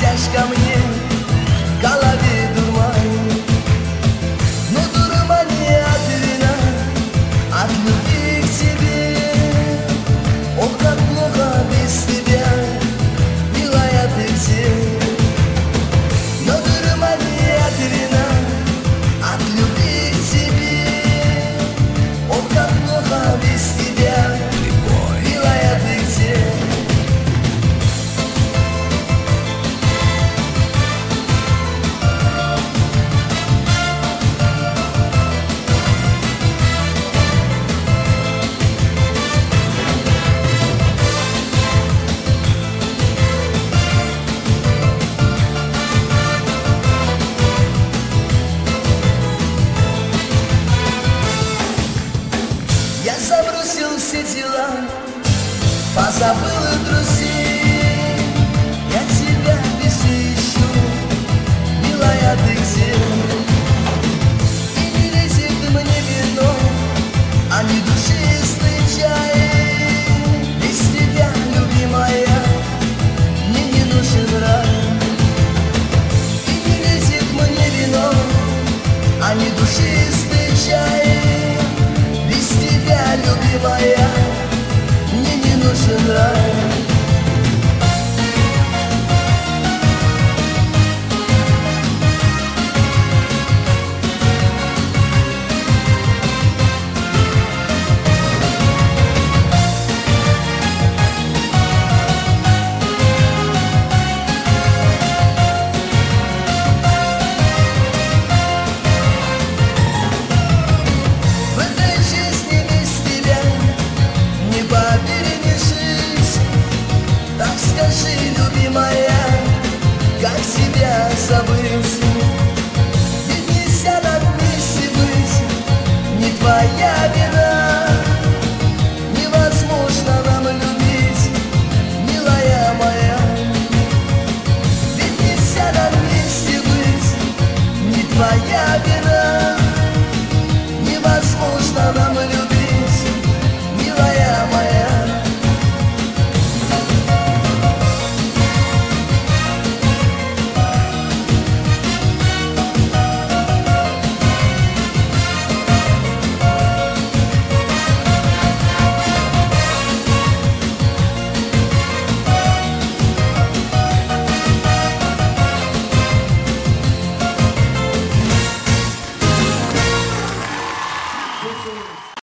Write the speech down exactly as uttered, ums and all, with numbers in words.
присядь ко мне, в голове дурман. Но дурман не от вина, от любви к тебе. Ох, как плохо без тебя, милая, ты где? Но дурман не от вина, от любви к тебе. Ох, как плохо без тебя, милая, ты где? Я забросил все дела, позабыл и друзей. Я тебя везде ищу, милая, ты где?